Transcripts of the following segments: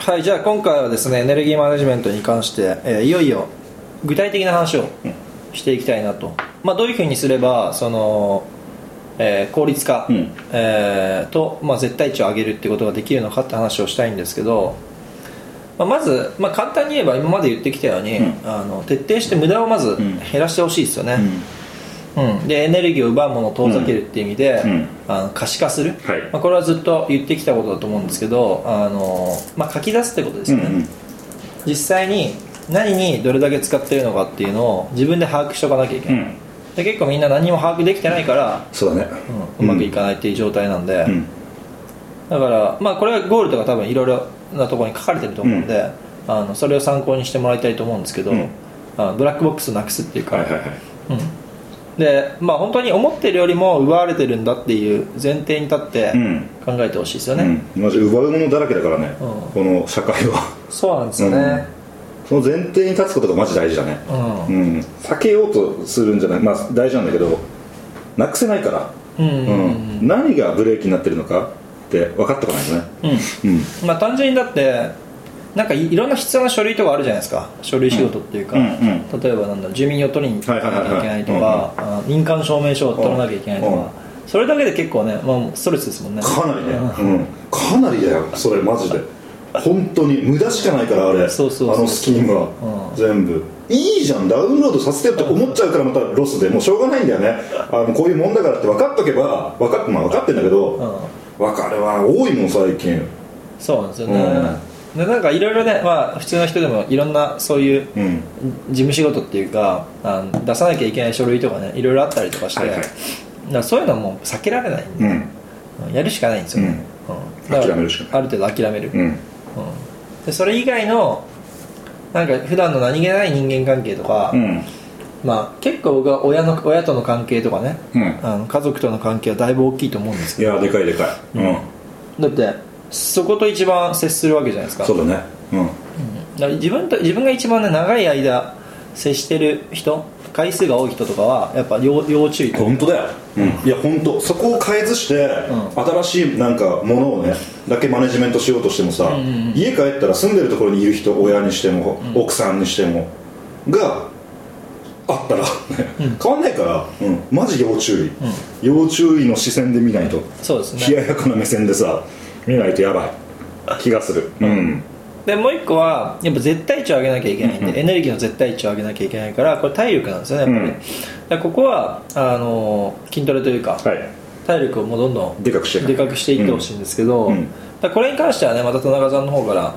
はい、じゃあ今回はですねエネルギーマネジメントに関して、いよいよ具体的な話をしていきたいなと、どういうふうにすればその、効率化、と、絶対値を上げるっていうことができるのかって話をしたいんですけど、まず、簡単に言えば今まで言ってきたように、徹底して無駄をまず減らしてほしいですよね、でエネルギーを奪うものを遠ざけるっていう意味で、可視化する、これはずっと言ってきたことだと思うんですけど、書き出すってことですよね、実際に何にどれだけ使ってるのかっていうのを自分で把握しておかなきゃいけない、で結構みんな何も把握できてないからそうだね、 うまくいかないっていう状態なんで、だからこれはゴールとか多分いろいろなところに書かれてると思うんで、それを参考にしてもらいたいと思うんですけど、ブラックボックスをなくすっていうか、で本当に思ってるよりも奪われてるんだっていう前提に立って考えてほしいですよね、 マジ奪うものだらけだからね、この社会は。 そうなんですよね、 その前提に立つことがマジ大事だね、避けようとするんじゃない、大事なんだけどなくせないから、何がブレーキになってるのかって分かってこないとね、 単純にだってなんかいろんな必要な書類とかあるじゃないですか、書類仕事っていうか、例えば住民を取りに行かなきゃいけないとか、印鑑証明書を取らなきゃいけないとか、それだけで結構ね、ストレスですもんね。 かなりね、かなりだよそれマジで。本当に無駄しかないからあれ、あのスキームは、全部いいじゃん、ダウンロードさせてよって思っちゃうからまたロスで、もうしょうがないんだよね、こういうもんだからって分かっとけば分かってんだけど、分かるわ、多いもん最近。 そうなんですよね、でなんかいろいろね、普通の人でもいろんなそういう事務仕事っていうか、出さなきゃいけない書類とかね、いろいろあったりとかして、だからそういうのはもう避けられないんで、やるしかないんですよね、 諦めるしかない、 ある程度諦める、でそれ以外のなんか普段の何気ない人間関係とか、結構僕は親との関係とかね、家族との関係はだいぶ大きいと思うんですけど、 いやでかい、 だってそこと一番接するわけじゃないですか。 そうだね、 だから自分が一番ね長い間接してる人、回数が多い人とかはやっぱ要注意。 本当だよ、いや本当そこを変えずして、新しいなんかものをねだけマネジメントしようとしてもさ、家帰ったら住んでるところにいる人、親にしても、奥さんにしてもがあったら、変わんないから、マジ要注意、要注意の視線で見ないと。 そうですね、 冷ややかな目線でさ見ないとやばい気がする。 でもう一個はやっぱ絶対値を上げなきゃいけないんで、エネルギーの絶対値を上げなきゃいけないから、これ体力なんですよねやっぱり、だからここは筋トレというか、体力をもうどんどんでかくしていってほしいんですけど、だからこれに関してはね、また田中さんの方から、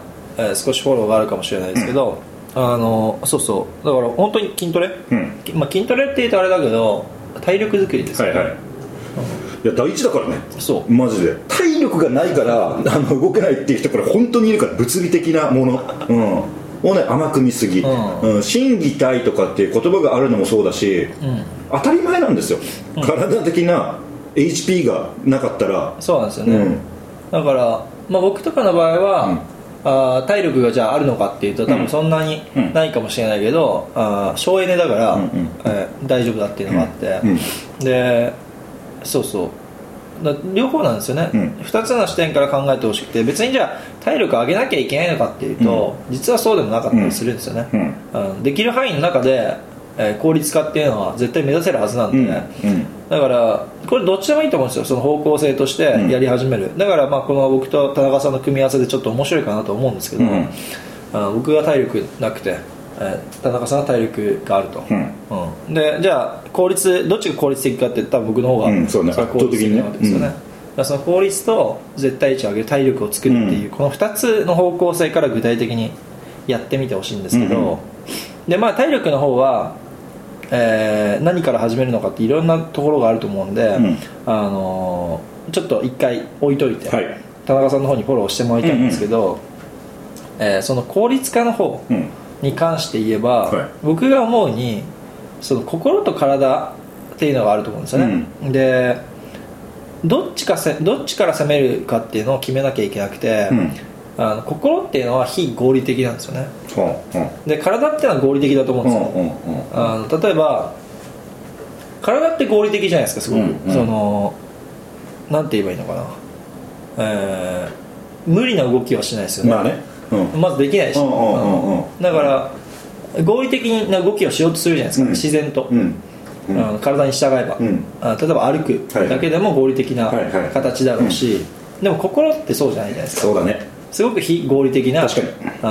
少しフォローがあるかもしれないですけど、そうそうだから本当に筋トレ、筋トレって言うとあれだけど体力作りですよね、 いや大事だからね、 そうマジで体力がないから動けないっていう人これ本当にいるから、物理的なもの、をね甘く見すぎ、心技体とかっていう言葉があるのもそうだし、当たり前なんですよ、体的な HP がなかったら。 そうなんですよね、だから、僕とかの場合は、体力がじゃああるのかっていうと多分そんなにないかもしれないけど、省エネだから、大丈夫だっていうのがあって、でそう両方なんですよね、2つの視点から考えてほしくて、別にじゃあ体力上げなきゃいけないのかっていうと、実はそうでもなかったりするんですよね、できる範囲の中で、効率化っていうのは絶対目指せるはずなんで、だからこれどっちでもいいと思うんですよ、その方向性としてやり始める、だからこの僕と田中さんの組み合わせでちょっと面白いかなと思うんですけど、僕が体力なくて、田中さんは体力があると、でじゃあどっちが効率的かって言ったら僕の方が、 そうね、圧倒的にね、 その効率と絶対値を上げる体力を作るっていう、この2つの方向性から具体的にやってみてほしいんですけど、で体力の方は、何から始めるのかっていろんなところがあると思うんで、ちょっと一回置いといて、田中さんの方にフォローしてもらいたいんですけど、その効率化の方に関して言えば、僕が思うにその心と体っていうのがあると思うんですよね、でどっちから攻めるかっていうのを決めなきゃいけなくて、心っていうのは非合理的なんですよね、で体っていうのは合理的だと思うんですよ、例えば体って合理的じゃないですかすごく、そのなんて言えばいいのかな、無理な動きはしないですよね、 まずできないし、だから合理的な動きをしようとするじゃないですか、自然と、体に従えば、例えば歩くだけでも合理的な形だろうし、でも心ってそうじゃないじゃないですか。 そうだね、 すごく非合理的な、 確かに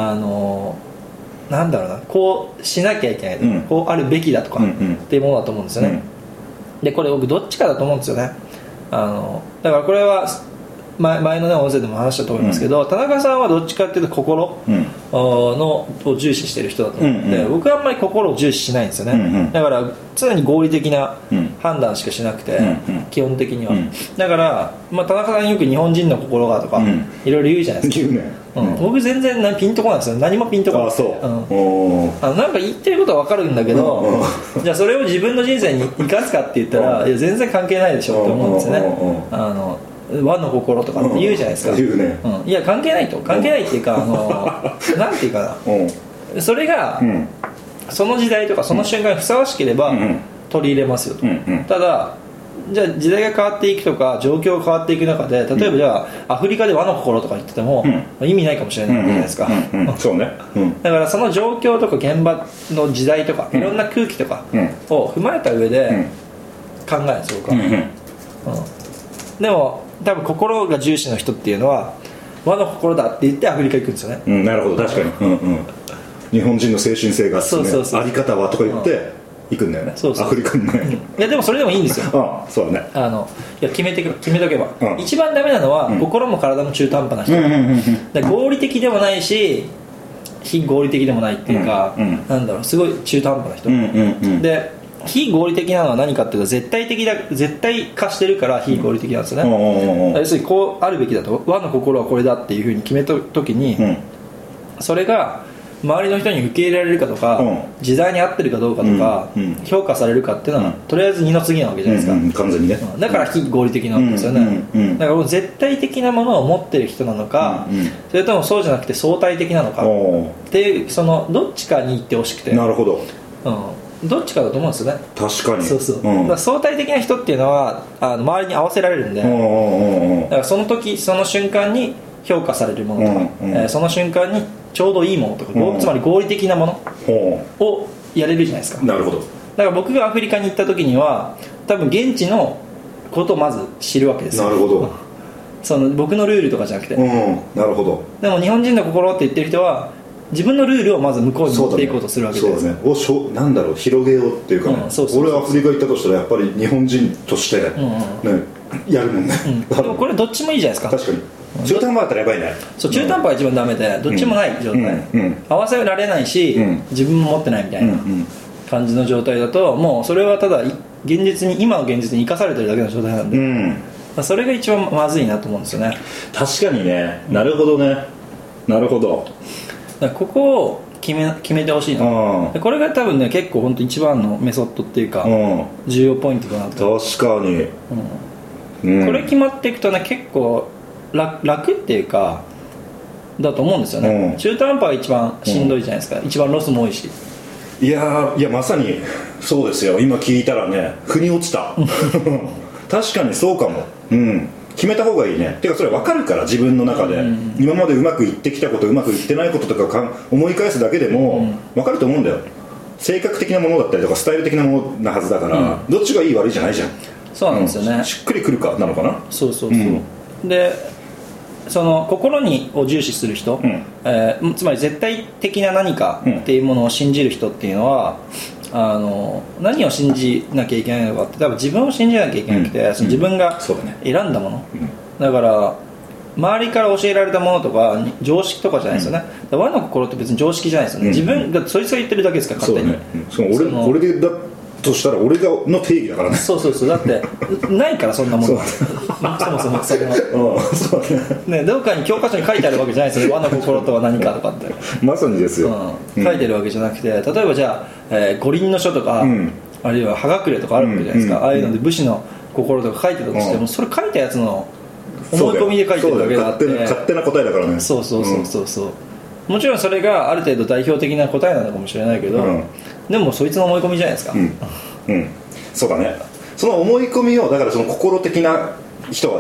なんだろうな、こうしなきゃいけない、こうあるべきだとかっていうものだと思うんですよね、でこれ僕どっちかだと思うんですよね。だからこれは前のね音声でも話したと思いますけど、田中さんはどっちかっていうと心を重視してる人だと思うので、僕はあんまり心を重視しないんですよね、だから常に合理的な判断しかしなくて、基本的には、だから、田中さんよく日本人の心がとかいろいろ言うじゃないですか、僕全然ピンとこないですよ。何もピンとこない。なんか言ってることは分かるんだけど、じゃあそれを自分の人生に生かすかって言ったら、いや全然関係ないでしょって思うんですよね。和の心とかって言うじゃないですか、いや関係ないっていうかなんていうかな、それがその時代とかその瞬間にふさわしければ取り入れますよと、ただじゃあ時代が変わっていくとか状況が変わっていく中で、例えばじゃあアフリカで和の心とか言ってても意味ないかもしれないわけじゃないですか、 そうね、 だからその状況とか現場の時代とかいろんな空気とかを踏まえた上で考えるんですよ、僕は。でも多分心が重視の人っていうのは和の心だって言ってアフリカ行くんですよね、 なるほど、確かに、日本人の精神性が、あり方はとか言って行くんだよね、アフリカにね、 いやでもそれでもいいんですよ、 そうだね、 いや決めとけば、一番ダメなのは心も体も中途半端な人、合理的でもないし非合理的でもないっていうか、なんだろう、すごい中途半端な人、で非合理的なのは何かっていうと絶対化してるから非合理的なんですよね、要するにこうあるべきだと、和の心はこれだっていうふうに決めた時に、それが周りの人に受け入れられるかとか、時代に合ってるかどうかとか、評価されるかっていうのは、とりあえず二の次なわけじゃないですか、 完全にね、 だから非合理的なんですよね、だから絶対的なものを持ってる人なのか、それともそうじゃなくて相対的なのかっていう、そのどっちかに行ってほしくて、 なるほど、 どっちかだと思うんですよね。 確かに、 そう、だから相対的な人っていうのは周りに合わせられるんで、だからその時その瞬間に評価されるものとか、その瞬間にちょうどいいものとか、つまり合理的なものをやれるじゃないですか。 なるほど。 だから僕がアフリカに行った時には多分現地のことをまず知るわけですよ。 なるほど。 その僕のルールとかじゃなくて、 なるほど。 でも日本人の心って言ってる人は自分のルールをまず向こうに持っていこうとするわけです。 そうだね。なんだろう、広げようっていうかね、俺はアフリカ行ったとしたらやっぱり日本人としてね、やるもんね、 でもこれどっちもいいじゃないですか。 確かに中途半端だったらやばいね。 そう、中途半端が一番ダメで、どっちもない状態、合わせられないし、自分も持ってないみたいな感じの状態だと、もうそれはただ今の現実に生かされてるだけの状態なんで、それが一番まずいなと思うんですよね。 確かにね。なるほどね。なるほど。 だからここを決めてほしいな。これが多分ね、結構本当一番のメソッドっていうか、重要ポイントかなと。 確かに、 これ決まっていくとね、結構楽っていうかだと思うんですよね、中途半端が一番しんどいじゃないですか、一番ロスも多いし。 いやまさにそうですよ。今聞いたらね、腑に落ちた確かにそうかも。決めた方がいいね。てかそれ分かるから、自分の中で、今までうまくいってきたこと、うまくいってないこととか思い返すだけでも分かると思うんだよ。性格的なものだったりとかスタイル的なものなはずだから、どっちがいい悪いじゃないじゃん。 そうなんですよね、 しっくりくるかなのかな。 そう、でその心を重視する人、つまり絶対的な何かっていうものを信じる人っていうのは、何を信じなきゃいけないのかって、多分自分を信じなきゃいけなくて、その自分が選んだもの、だから周りから教えられたものとか常識とかじゃないですよね、和の心って別に常識じゃないですよね、自分がそいつが言ってるだけですから、勝手に。 俺でだとしたら俺がの定義だからね。 そうだってないから、そんなものはそもそもそれはどっかに教科書に書いてあるわけじゃないですよね、和の心とは何かとかってまさにですよ、 書いてるわけじゃなくて、例えばじゃあ、五輪の書とか、あるいは葉隠れとかあるわけじゃないですか、ああいうので武士の心とか書いてたとしても、それ書いたやつの思い込みで書いてるだけだって、 勝手な答えだからね。 そうもちろんそれがある程度代表的な答えなのかもしれないけど、でもそいつの思い込みじゃないですか。 そうだね。その思い込みを、だからその心的な人はね、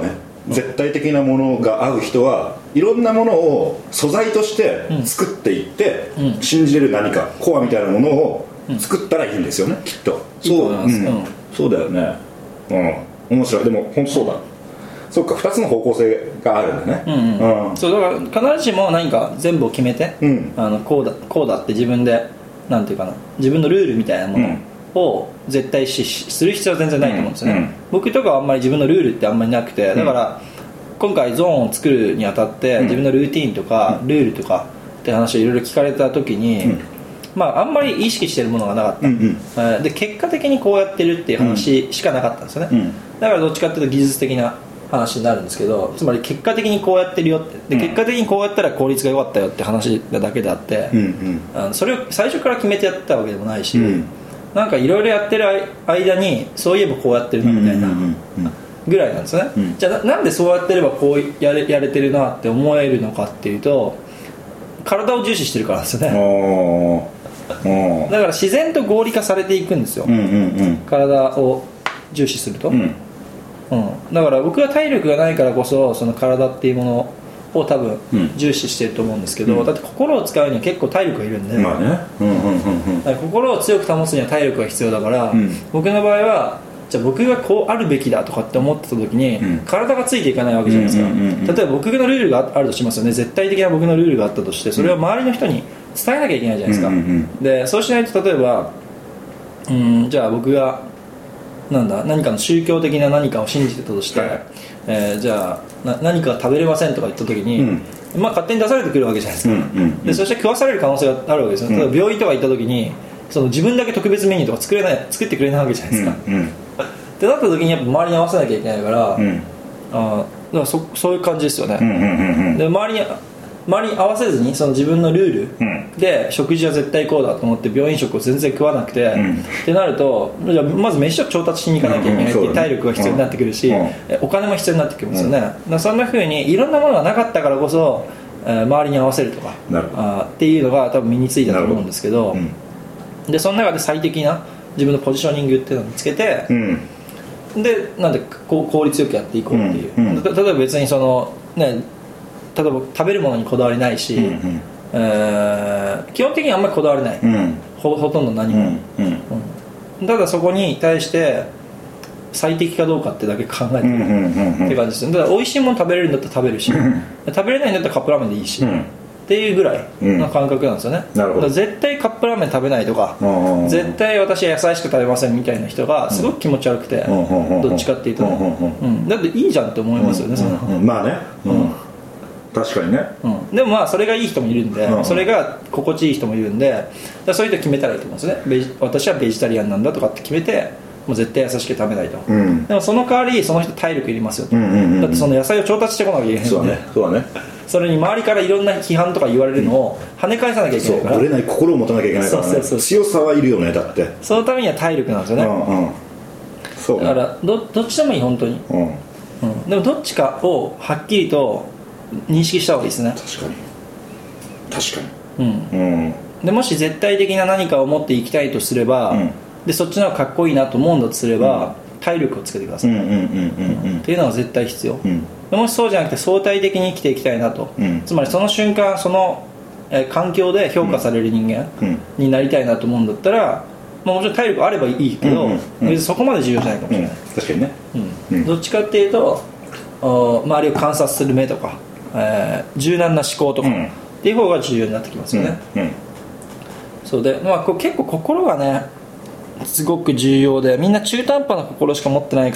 絶対的なものが合う人はいろんなものを素材として作っていって、信じれる何かコアみたいなものを作ったらいいんですよね、きっと。そうだよね。面白い。でも本当そうだ。そっか、2つの方向性があるんだね。 そうだから必ずしも何か全部を決めて、こうだって自分でなんていうかな、自分のルールみたいなものを絶対する必要は全然ないと思うんですよね。僕とかはあんまり自分のルールってあんまりなくて、だから今回ゾーンを作るにあたって自分のルーティーンとかルールとかって話をいろいろ聞かれた時に、あんまり意識してるものがなかった、で結果的にこうやってるっていう話しかなかったんですよね、だからどっちかっていうと技術的な話になるんですけど、つまり結果的にこうやってるよって、で結果的にこうやったら効率が良かったよって話なだけであって、それを最初から決めてやったわけでもないし、なんかいろいろやってる間にそういえばこうやってるなみたいなぐらいなんですね、じゃあなんでそうやってればこうやれてるなって思えるのかっていうと、体を重視してるからですよね。だから自然と合理化されていくんですよ、体を重視すると、だから僕は体力がないからこそその体っていうものを多分重視してると思うんですけど、だって心を使うには結構体力がいるんで、心を強く保つには体力が必要だから、僕の場合はじゃあ僕がこうあるべきだとかって思ってた時に、体がついていかないわけじゃないですか、例えば僕のルールがあるとしますよね。絶対的な僕のルールがあったとして、それを周りの人に伝えなきゃいけないじゃないですか、でそうしないと例えばじゃあ僕が何かの宗教的な何かを信じてたとして、じゃあ何か食べれませんとか言った時に、勝手に出されてくるわけじゃないですか、でそして食わされる可能性があるわけですよ、例えば病院とか行った時にその自分だけ特別メニューとか作ってくれないわけじゃないですか、ってなった時にやっぱ周りに合わせなきゃいけないから、だからそういう感じですよね、で周りに合わせずにその自分のルールで食事は絶対こうだと思って病院食を全然食わなくて、ってなるとじゃあまず飯を調達しに行かなきゃいけないっていう体力が必要になってくるし、お金も必要になってくるんですよね、だからそんな風にいろんなものがなかったからこそ周りに合わせるとかっていうのが多分身についたと思うんですけど、でその中で最適な自分のポジショニングっていうのを見つけて、でなんで効率よくやっていこうっていう、例えば別にそのね、例えば食べるものにこだわりないし、基本的にあんまりこだわりない、ほとんど何も、ただそこに対して最適かどうかってだけ考えてるっていう感じです。だから美味しいもの食べれるんだったら食べるし、食べれないんだったらカップラーメンでいいし、っていうぐらいの感覚なんですよね、だから絶対カップラーメン食べないとか、絶対私は野菜しか食べませんみたいな人がすごく気持ち悪くて、どっちかっていうと、だっていいじゃんって思いますよね、 まあね、確かにね、 でもそれがいい人もいるんで、それが心地いい人もいるんで、そういう人決めたらいいと思うんですね。私はベジタリアンなんだとかって決めて、もう絶対優しく食べないと、でもその代わりその人体力いりますよ、だってその野菜を調達してこなきゃいけないんで、そうだね、それに周りからいろんな批判とか言われるのを跳ね返さなきゃいけないから、 ぶれない心を持たなきゃいけないからね、強さはいるよね、だってそのためには体力なんですよね、だからどっちでもいい本当に、でもどっちかをはっきりと認識した方がいいですね。確かに、でもし絶対的な何かを持っていきたいとすれば、でそっちの方がかっこいいなと思うんだとすれば、体力をつけてください、っていうのは絶対必要、もしそうじゃなくて相対的に生きていきたいなと、つまりその瞬間その、環境で評価される人間になりたいなと思うんだったら、もちろん体力あればいいけど、そこまで重要じゃないかもしれない、 確かにね、 どっちかっていうと周りを観察する目とか、柔軟な思考とか、っていう方が重要になってきますよね、そうで、結構心がねすごく重要で、みんな中途半端な心しか持ってないから、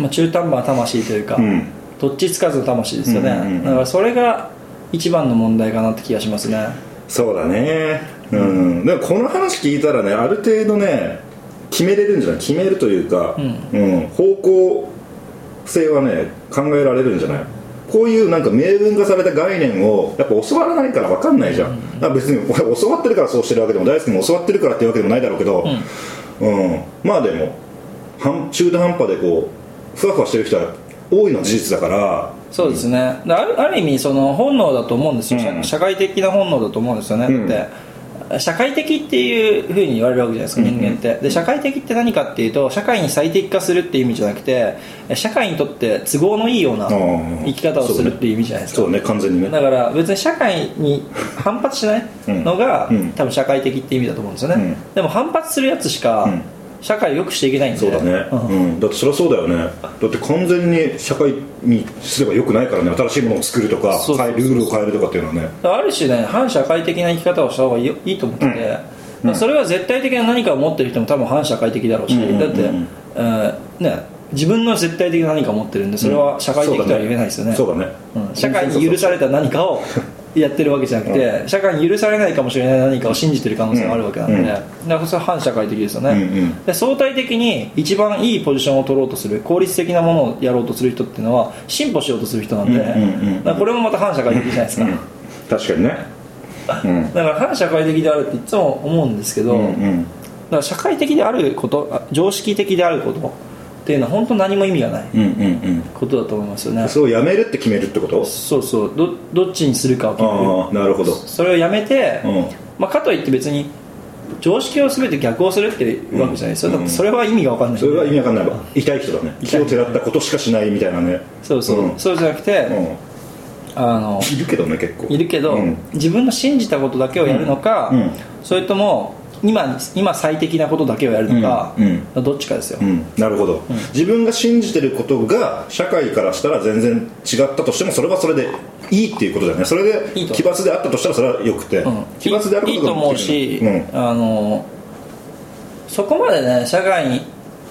中途半端な魂というか、どっちつかずの魂ですよね、だからそれが一番の問題かなって気がしますね。 そうだね、でもこの話聞いたらね、ある程度ね決めれるんじゃない、決めるというか、方向性はね考えられるんじゃない。こういうなんか明文化された概念をやっぱ教わらないから分かんないじゃん、別に俺教わってるからそうしてるわけでも、大輔も教わってるからっていうわけでもないだろうけど、まあでも中途半端でこうふわふわしてる人は多いのは事実だから。 そうですね、ある意味その本能だと思うんですよ、社会的な本能だと思うんですよね、だって社会的っていうふうに言われるわけじゃないですか、人間って。で社会的って何かっていうと、社会に最適化するっていう意味じゃなくて、社会にとって都合のいいような生き方をするっていう意味じゃないですか。 そうね、完全にね。 だから別に社会に反発しないのが、多分社会的っていう意味だと思うんですよね、でも反発するやつしか、社会を良くしていけないんで。 そうだね、だってそりゃそうだよね。だって完全に社会にすれば良くないからね。新しいものを作るとか、ルールを変えるとかっていうのはね、 ある種ね、反社会的な生き方をした方がいいと思ってて、それは絶対的な何かを持ってる人も多分反社会的だろうし、だって、ね、自分の絶対的な何かを持ってるんで、それは社会的とは言えないですよね。 そうだね、 社会に許された何かをやってるわけじゃなくて、社会に許されないかもしれない何かを信じてる可能性があるわけなんで、だからそれは反社会的ですよね、で相対的に一番いいポジションを取ろうとする、効率的なものをやろうとする人っていうのは進歩しようとする人なんで、だからこれもまた反社会的じゃないですか、 確かにね、 だから反社会的であるっていつも思うんですけど、だから社会的であること、常識的であることっていうのは本当何も意味がないことだと思いますよね。 そうやめるって決めるってこと？ そうそう、どっちにするかを決める。 ああ、なるほど。 それをやめて、かといって別に常識を全て逆をするっていうわけじゃないですよ、だってそれは意味が分かんない、 それは意味わかんないわ。痛い人だね。気をてらったことしかしないみたいなね。 そうそう、そうじゃなくて、 いるけどね、結構いるけど、自分の信じたことだけをやるのか、それとも今最適なことだけをやるのか、どっちかですよ、 なるほど、自分が信じてることが社会からしたら全然違ったとしても、それはそれでいいっていうことだよね。それで奇抜であったとしたらそれはよくて、奇抜であることがいいと思うし、そこまでね、社会に、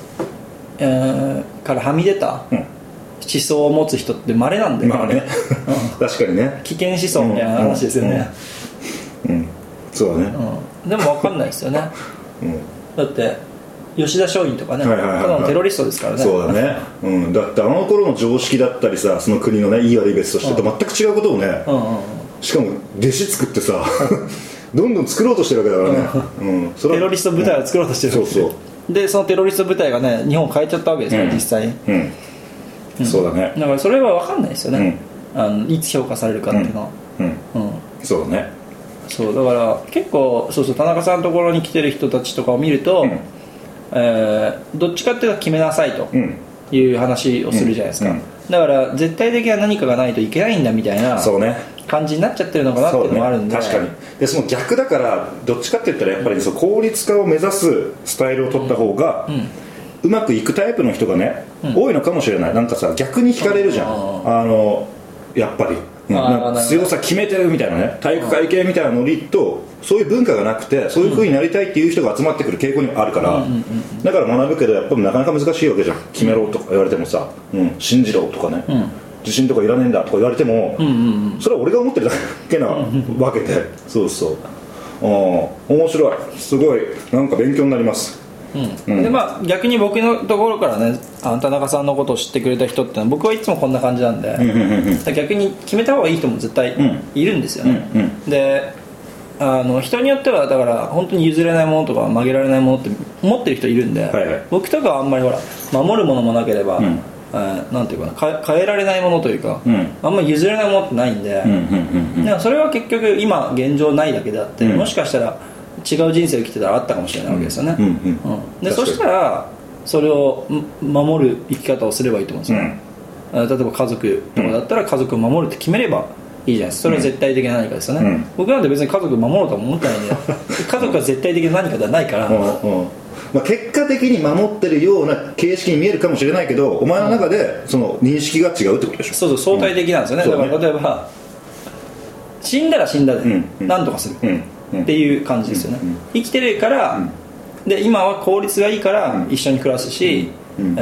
からはみ出た思想を持つ人って稀なんで、 まあね確かにね、 危険思想みたいな話ですよね、 そうだね、 でも分かんないですよね、だって吉田松陰とかね、ただのテロリストですからね。 そうだね、だってあの頃の常識だったりさ、その国のね、いい悪い別としてと全く違うことをね、しかも弟子作ってさどんどん作ろうとしてるわけだからね、テロリスト部隊を作ろうとしてるわけで、でそのテロリスト部隊がね、日本を変えちゃったわけですから、実際に、 そうだね。 だからそれは分かんないですよね、いつ評価されるかっていうのは、 そうだね。 そうだから結構田中さんのところに来てる人たちとかを見ると、どっちかっていうと決めなさいという話をするじゃないですか、だから絶対的な何かがないといけないんだみたいな感じになっちゃってるのかなっていうのもあるんで、 確かに。でその逆だから、どっちかって言ったらやっぱり効率化を目指すスタイルを取った方が、うまくいくタイプの人がね、多いのかもしれない。なんかさ、逆に惹かれるじゃん、やっぱりなんか強さ決めてるみたいなね、体育会系みたいなノリと、そういう文化がなくて、そういう風になりたいっていう人が集まってくる傾向にあるから、だから学ぶけど、やっぱりなかなか難しいわけじゃん。決めろとか言われてもさ、信じろとかね、自信とかいらねえんだとか言われても、それは俺が思ってるだけなわけで、そうそう、面白い、すごいなんか勉強になります。で逆に僕のところからね、田中さんのことを知ってくれた人ってのは、僕はいつもこんな感じなんで、逆に決めた方がいい人も絶対いるんですよね、で人によってはだから本当に譲れないものとか曲げられないものって思ってる人いるんで、僕とかはあんまりほら守るものもなければ、なんていうかな、変えられないものというか、あんまり譲れないものってないんで、それは結局今現状ないだけであって、もしかしたら違う人生を生きてたらあったかもしれないわけですよね、でそしたらそれを守る生き方をすればいいと思うんですよ、例えば家族とかだったら家族を守るって決めればいいじゃないですか。それは絶対的な何かですよね、僕なんて別に家族を守ろうとは思ってないんで家族は絶対的な何かではないから結果的に守ってるような形式に見えるかもしれないけど、お前の中でその認識が違うってことでしょ。 そう相対的なんですよね、だから例えば死んだら死んだで何とかするっていう感じですよね、生きてるから、で今は効率がいいから一緒に暮らすし、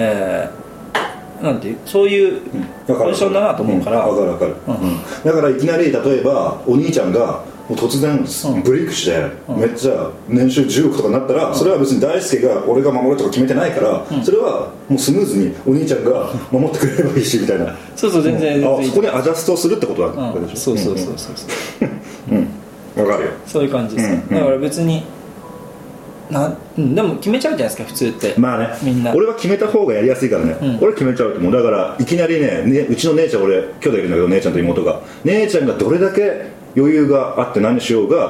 なんていう、そういうポジションだなと思うから、 分かる、だからいきなり例えばお兄ちゃんが突然ブレイクして、めっちゃ年収10億とかになったら、それは別に大輔が俺が守るとか決めてないから、それはもうスムーズにお兄ちゃんが守ってくれればいいしみたいな。 そう全然そこにアジャストするってことだでしょ。そう分かるよ、 そういう感じです、だから別にでも決めちゃうじゃないですか普通って。 まあね、みんな俺は決めた方がやりやすいからね、俺決めちゃうと思う。だからいきなりね、うちの姉ちゃん、俺兄弟いるんだけど、姉ちゃんと妹が、姉ちゃんがどれだけ余裕があって何しようが、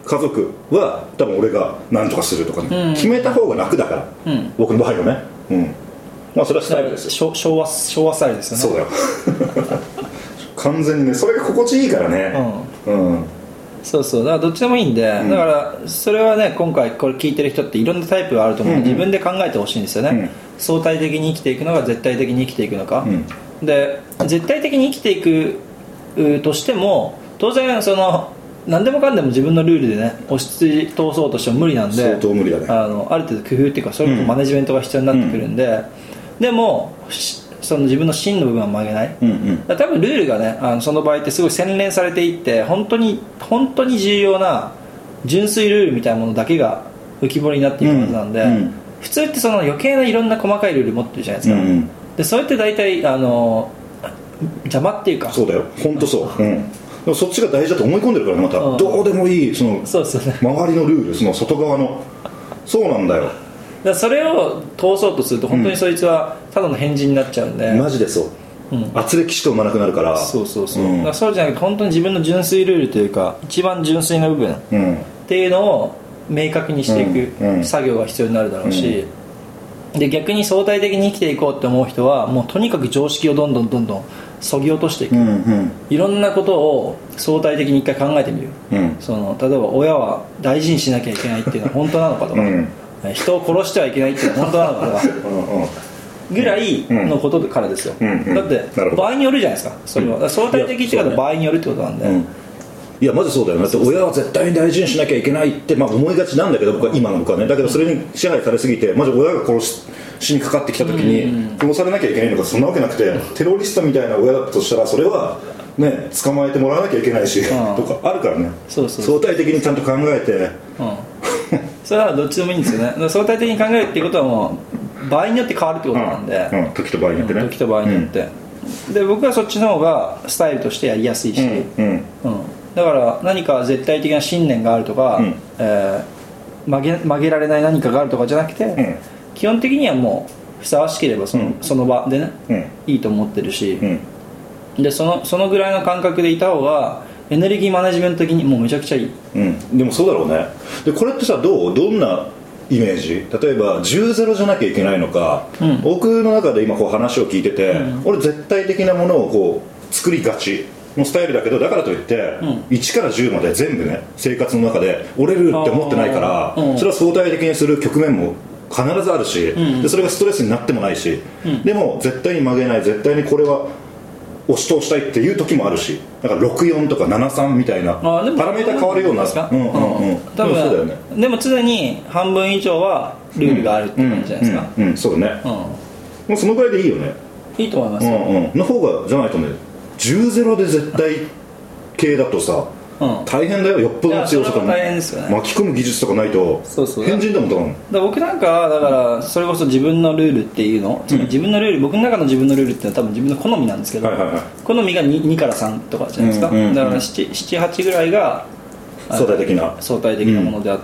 家族は多分俺が何とかするとかね、決めた方が楽だから、僕の場合はね、まあそれはスタイルですよ。 昭和スタイルですよね。 そうだよ完全にね、それが心地いいからね。 そうそう、だからどっちでもいいんで、だからそれはね、今回これ聞いてる人っていろんなタイプがあると思う、自分で考えてほしいんですよね、相対的に生きていくのか絶対的に生きていくのか、で絶対的に生きていくとしても当然その何でもかんでも自分のルールでね押し通そうとしても無理なんで、 相当無理だね。 ある程度工夫っていうかそれこそマネジメントが必要になってくるんで、でもその自分の芯の部分は曲げない、多分ルールがねその場合ってすごい洗練されていって本当に重要な純粋ルールみたいなものだけが浮き彫りになっていくはずなんで、普通ってその余計ないろんな細かいルール持ってるじゃないですか、でそれって大体邪魔っていうか。 そうだよ、本当そう、でもそっちが大事だと思い込んでるからね、また、どうでもいいそうですよね、周りのルール、その外側の、そうなんだよ。 だからそれを通そうとすると本当にそいつはただの変人になっちゃうんで、 マジでそう、圧力しか生まなくなるから。 そう、だからそうじゃなくて本当に自分の純粋ルールというか一番純粋な部分っていうのを明確にしていく作業が必要になるだろうし、で逆に相対的に生きていこうって思う人はもうとにかく常識をどんどんそぎ落としていく、いろんなことを相対的に一回考えてみる、その例えば親は大事にしなきゃいけないっていうのは本当なのかとか、人を殺してはいけないっていうのは本当なのかとかぐらいのことからですよ、だって場合によるじゃないですか、それは相対的っていうのは場合によるってことなんで、 いやマジそうだよね。だって親は絶対に大事にしなきゃいけないって、思いがちなんだけど、僕は今の僕はね、だけどそれに支配されすぎてマジ親が殺しにかかってきた時に殺されなきゃいけないのか、そんなわけなくて、テロリストみたいな親だったとしたらそれはね捕まえてもらわなきゃいけないし、とかあるからね。相対的にちゃんと考えて、 それはどっちでもいいんですよね。相対的に考えるっていうことはもう場合によって変わるってことなんで、 時と場合によってね、 時と場合によって、で僕はそっちの方がスタイルとしてやりやすいし、だから何か絶対的な信念があるとか、曲げられない何かがあるとかじゃなくて、基本的にはもうふさわしければその場でね、いいと思ってるし、でそのぐらいの感覚でいた方がエネルギーマネジメント的にもうめちゃくちゃいい、 でもそうだろうね。でこれってさ、どんなイメージ、例えば10-0じゃなきゃいけないのか、僕の中で今こう話を聞いてて、俺絶対的なものをこう作りがちのスタイルだけど、だからといって、1から10まで全部ね生活の中で折れるって思ってないから、それは相対的にする局面も必ずあるし、でそれがストレスになってもないし、でも絶対に曲げない、絶対にこれは押し通したいっていう時もあるし、だから64とか73みたいなパラメータ変わるような、 多分そうだよね。でも常に半分以上はルールがあるって感じじゃないですか。 そうだね、もうそのぐらいでいいよね。 いいと思いますよ、 の方がじゃないとね、10-0で絶対系だとさ、大変だよ。よっぽどの強さとか、 大変ですよね、 巻き込む技術とかないと変人だもん。 僕なんかだからそれこそ自分のルールっていうの、自分のルール、僕の中の自分のルールっていうのは多分自分の好みなんですけど、好みが 2から3とかじゃないですか、だから7-8ぐらいが相対的なものであって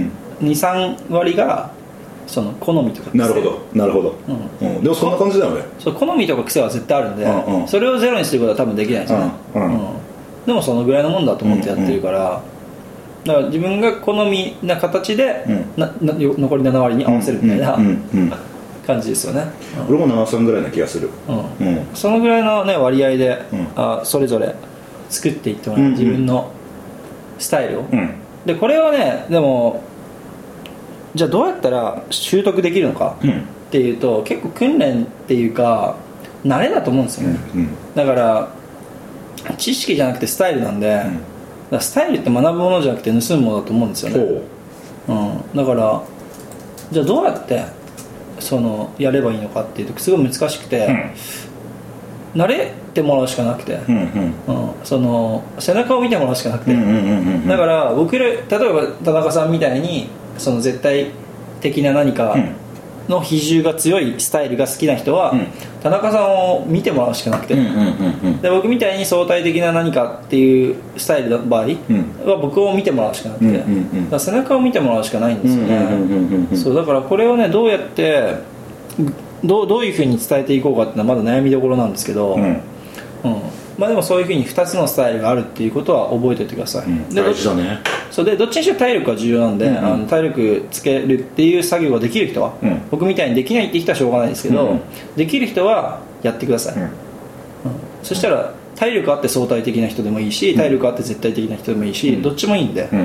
、2-3 割がその好みとか。 なるほど、でもそんな感じだよね。 好みとか癖は絶対あるんで、それをゼロにすることは多分できないですよね、でもそのぐらいのもんだと思ってやってるから、だから自分が好みな形で、残り7割に合わせるみたいな感じですよね。 俺も7-3ぐらいな気がする、 そのぐらいの、ね、割合で、それぞれ作っていってもらう、自分のスタイルを、でこれはね、でもじゃあどうやったら習得できるのかっていうと、結構訓練っていうか慣れだと思うんですよね、だから知識じゃなくてスタイルなんで、だからスタイルって学ぶものじゃなくて盗むものだと思うんですよね、だからじゃあどうやってやればいいのかっていうとすごい難しくて、慣れてもらうしかなくて、背中を見てもらうしかなくて、だから僕ら例えば田中さんみたいに絶対的な何かの比重が強いスタイルが好きな人は、田中さんを見てもらうしかなくて、で僕みたいに相対的な何かっていうスタイルの場合は僕を見てもらうしかなくて、だから背中を見てもらうしかないんですよね。そうだからこれをね、どうやってどういうふうに伝えていこうかっていうのはまだ悩みどころなんですけど、 まあ、でもそういうふうに2つのスタイルがあるっていうことは覚えておいてください、で大事だね。 そうでどっちにしろ体力は重要なんで、体力つけるっていう作業ができる人は、僕みたいにできないって人はしょうがないですけど、できる人はやってください、そしたら体力あって相対的な人でもいいし、体力あって絶対的な人でもいいし、どっちもいいんで、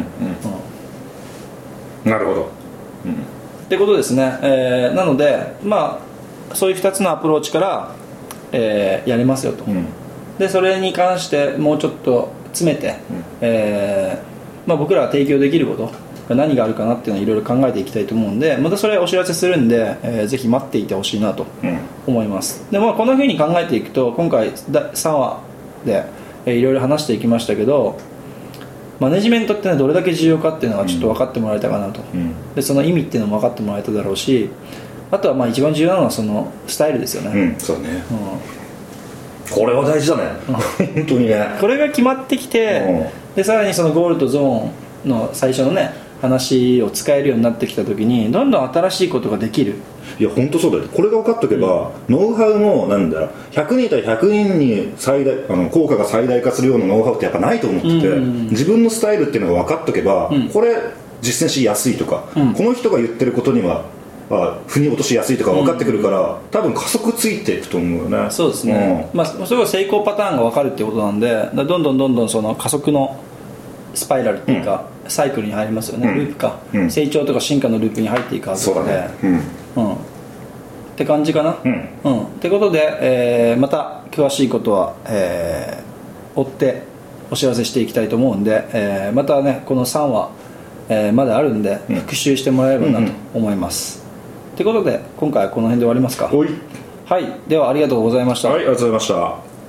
なるほど、 ってことですね、なのでまあそういう2つのアプローチから、やれますよと、でそれに関してもうちょっと詰めて、まあ、僕らが提供できることが何があるかなっていうのをいろいろ考えていきたいと思うんで、またそれお知らせするんで、ぜひ待っていてほしいなと思います。で、まあ、こんな風に考えていくと今回3話でいろいろ話していきましたけど、マネジメントって、ね、どれだけ重要かっていうのはちょっと分かってもらえたかなと、でその意味っていうのも分かってもらえただろうし、あとはまあ一番重要なのはそのスタイルですよね、 そうね、これは大事だね、本当にね。 これが決まってきて、でさらにそのゴールとゾーンの最初のね話を使えるようになってきた時にどんどん新しいことができる。 いや本当そうだよ。これが分かっておけば、ノウハウもなんだろう、100人対100人に最大効果が最大化するようなノウハウってやっぱないと思ってて、自分のスタイルっていうのが分かっておけば、これ実践しやすいとか、この人が言ってることには腑に落としやすいとか分かってくるから、多分加速ついていくと思うよね。 そうですね、まあ、それが成功パターンが分かるっていうことなんで、どんどんその加速のスパイラルっていうか、サイクルに入りますよね、ループか、成長とか進化のループに入っていくはずなので、って感じかな、ってことで、また詳しいことは、追ってお知らせしていきたいと思うんで、またねこの3話、まだあるんで、復習してもらえればなと思います、ってことで今回はこの辺で終わりますか。はい、ではありがとうございました。 はい、ありがとうございました。